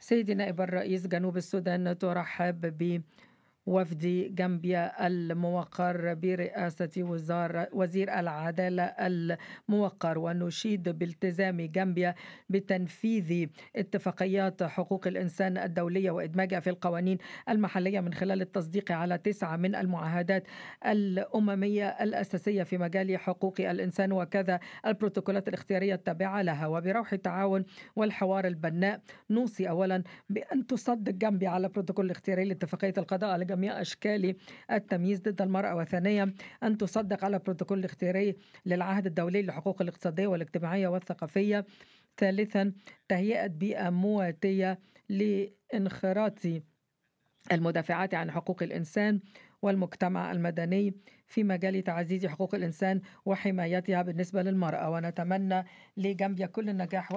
سيدي نائب الرئيس، جنوب السودان ترحب بوفد جامبيا الموقر برئاسة وزير العدالة الموقر، ونشيد بالتزام جامبيا بتنفيذ اتفاقيات حقوق الإنسان الدولية وإدماجها في القوانين المحلية من خلال التصديق على 9 من المعاهدات الأممية الأساسية في مجال حقوق الإنسان، وكذا البروتوكولات الاختيارية التابعة لها. وبروح التعاون والحوار البناء، نوصي أولا بأن تصدق جامبيا على بروتوكول الاختياري لاتفاقية القضاء على جميع أشكال التمييز ضد المرأة، وثانيا أن تصدق على بروتوكول الاختياري للعهد الدولي للحقوق الاقتصادية والاجتماعية والثقافية، ثالثا تهيئة بيئة مواتية لانخراط المدافعات عن حقوق الإنسان والمجتمع المدني في مجال تعزيز حقوق الإنسان وحمايتها بالنسبة للمرأة. ونتمنى لجامبيا كل النجاح